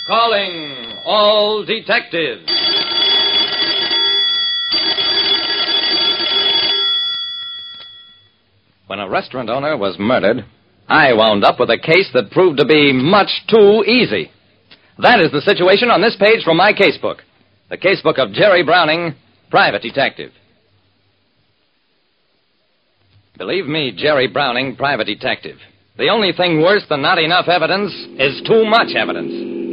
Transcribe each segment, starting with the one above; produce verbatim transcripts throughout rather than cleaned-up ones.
Calling all detectives. When a restaurant owner was murdered, I wound up with a case that proved to be much too easy. That is the situation on this page from my casebook. The casebook of Jerry Browning, private detective. Believe me, Jerry Browning, private detective. The only thing worse than not enough evidence is too much evidence.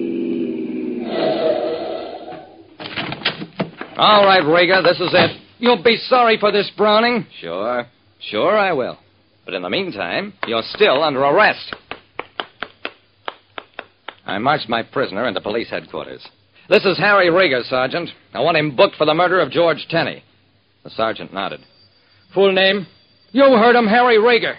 All right, Rieger, this is it. You'll be sorry for this, Browning. Sure. Sure I will. But in the meantime, you're still under arrest. I marched my prisoner into police headquarters. This is Harry Rieger, Sergeant. I want him booked for the murder of George Tenney. The sergeant nodded. Full name? You heard him, Harry Rieger.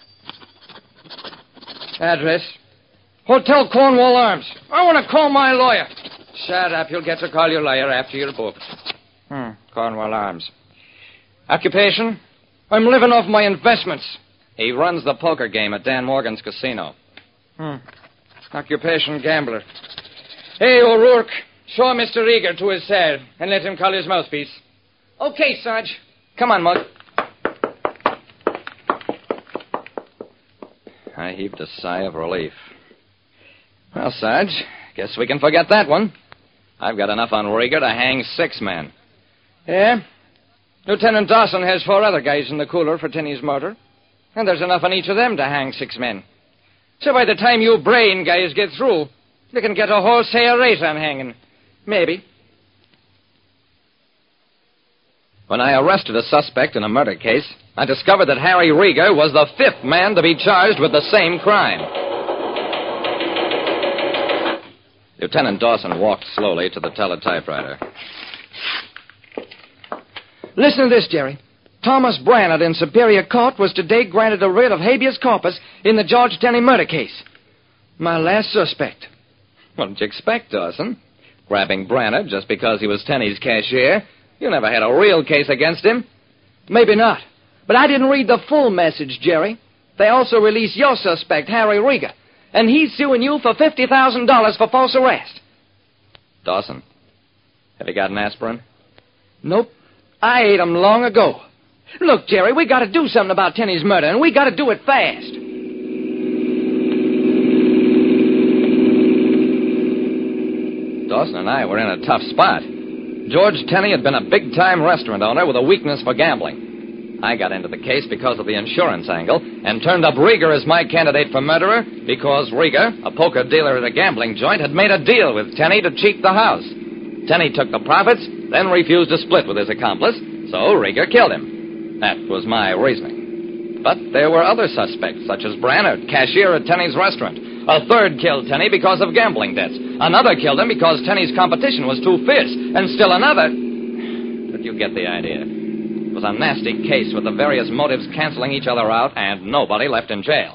Address? Hotel Cornwall Arms. I want to call my lawyer. Shut up. You'll get to call your lawyer after you're booked. Hmm. Cornwall Arms. Occupation? I'm living off my investments. He runs the poker game at Dan Morgan's casino. Hmm. Occupation gambler. Hey, O'Rourke, show Mister Rieger to his cell and let him call his mouthpiece. Okay, Sarge. Come on, Mug. I heaved a sigh of relief. Well, Sarge, guess we can forget that one. I've got enough on Rieger to hang six men. Yeah? Lieutenant Dawson has four other guys in the cooler for Tenney's murder. And there's enough on each of them to hang six men. So by the time you brain guys get through, you can get a wholesale rate on hanging. Maybe. When I arrested a suspect in a murder case, I discovered that Harry Rieger was the fifth man to be charged with the same crime. Lieutenant Dawson walked slowly to the teletypewriter. Listen to this, Jerry. Thomas Brannard in Superior Court was today granted a writ of habeas corpus in the George Tenney murder case. My last suspect. What did you expect, Dawson? Grabbing Brannard just because he was Tenney's cashier? You never had a real case against him. Maybe not. But I didn't read the full message, Jerry. They also released your suspect, Harry Rieger, and he's suing you for fifty thousand dollars for false arrest. Dawson, have you got an aspirin? Nope. I ate 'em long ago. Look, Jerry, we got to do something about Tenney's murder, and we got to do it fast. Dawson and I were in a tough spot. George Tenney had been a big-time restaurant owner with a weakness for gambling. I got into the case because of the insurance angle and turned up Rieger as my candidate for murderer because Rieger, a poker dealer at a gambling joint, had made a deal with Tenney to cheat the house. Tenney took the profits, then refused to split with his accomplice, so Rieger killed him. That was my reasoning. But there were other suspects, such as Brannard, cashier at Tenney's restaurant. A third killed Tenney because of gambling debts. Another killed him because Tenney's competition was too fierce. And still another... But you get the idea. It was a nasty case with the various motives canceling each other out and nobody left in jail.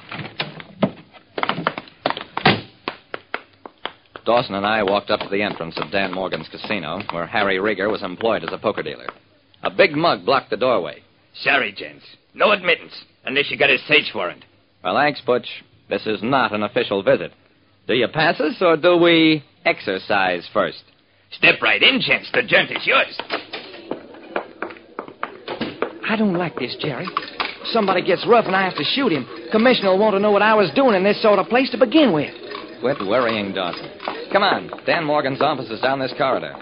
Dawson and I walked up to the entrance of Dan Morgan's casino, where Harry Rieger was employed as a poker dealer. A big mug blocked the doorway. Sorry, gents. No admittance, unless you got a search warrant. Well, thanks, Butch. This is not an official visit. Do you pass us, or do we exercise first? Step right in, gents. The joint is yours. I don't like this, Jerry. If somebody gets rough and I have to shoot him, Commissioner will want to know what I was doing in this sort of place to begin with. Quit worrying, Dawson. Come on. Dan Morgan's office is down this corridor.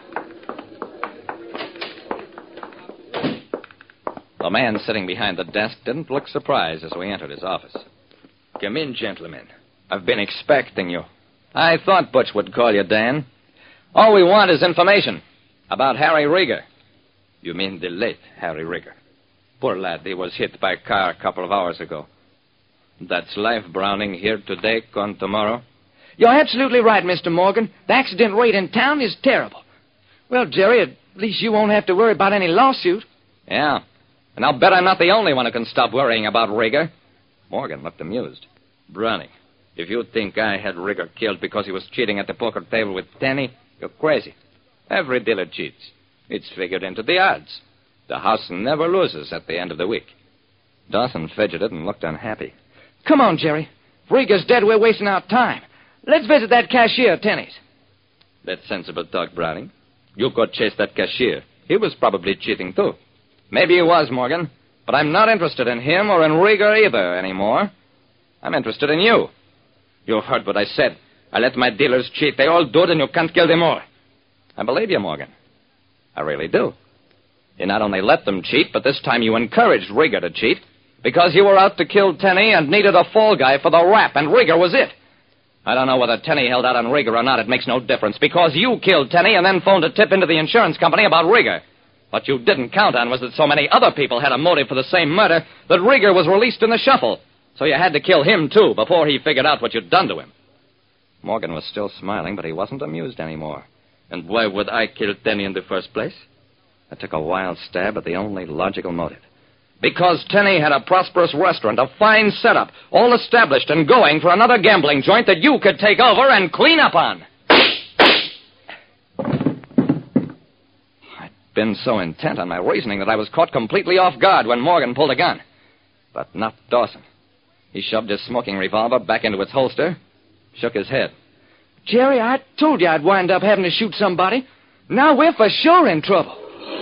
The man sitting behind the desk didn't look surprised as we entered his office. Come in, gentlemen. I've been expecting you. I thought Butch would call you, Dan. All we want is information about Harry Rieger. You mean the late Harry Rieger? Poor lad, he was hit by a car a couple of hours ago. That's life, Browning, here today, gone tomorrow. You're absolutely right, Mister Morgan. The accident rate in town is terrible. Well, Jerry, at least you won't have to worry about any lawsuit. Yeah. And I'll bet I'm not the only one who can stop worrying about Rieger. Morgan looked amused. Browning, if you think I had Rieger killed because he was cheating at the poker table with Tenney, you're crazy. Every dealer cheats. It's figured into the odds. The house never loses at the end of the week. Dawson fidgeted and looked unhappy. Come on, Jerry. If Rieger's dead, we're wasting our time. Let's visit that cashier at Tenney's. That's sensible talk, Browning. You could chase that cashier. He was probably cheating, too. Maybe he was, Morgan. But I'm not interested in him or in Rieger either anymore. I'm interested in you. You heard what I said. I let my dealers cheat. They all do it, and you can't kill them all. I believe you, Morgan. I really do. You not only let them cheat, but this time you encouraged Rieger to cheat because you were out to kill Tenney and needed a fall guy for the rap, and Rieger was it. I don't know whether Tenney held out on Rieger or not. It makes no difference because you killed Tenney and then phoned a tip into the insurance company about Rieger. What you didn't count on was that so many other people had a motive for the same murder that Rieger was released in the shuffle. So you had to kill him, too, before he figured out what you'd done to him. Morgan was still smiling, but he wasn't amused anymore. And why would I kill Tenney in the first place? I took a wild stab at the only logical motive. Because Tenney had a prosperous restaurant, a fine setup, all established and going for another gambling joint that you could take over and clean up on. I'd been so intent on my reasoning that I was caught completely off guard when Morgan pulled a gun. But not Dawson. He shoved his smoking revolver back into its holster, shook his head. Jerry, I told you I'd wind up having to shoot somebody. Now we're for sure in trouble.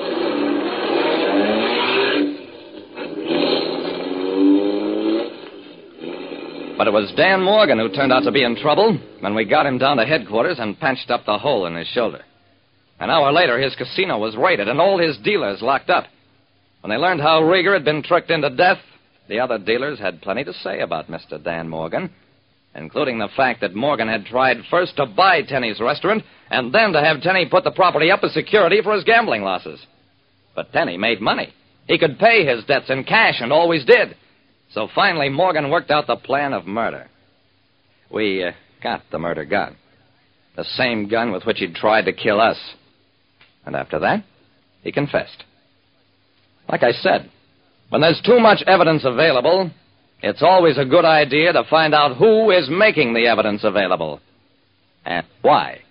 But it was Dan Morgan who turned out to be in trouble when we got him down to headquarters and patched up the hole in his shoulder. An hour later, his casino was raided and all his dealers locked up. When they learned how Rieger had been tricked into death, the other dealers had plenty to say about Mister Dan Morgan, including the fact that Morgan had tried first to buy Tenney's restaurant and then to have Tenney put the property up as security for his gambling losses. But Tenney made money. He could pay his debts in cash and always did. So finally, Morgan worked out the plan of murder. We uh, got the murder gun. The same gun with which he'd tried to kill us. And after that, he confessed. Like I said, when there's too much evidence available, it's always a good idea to find out who is making the evidence available and why.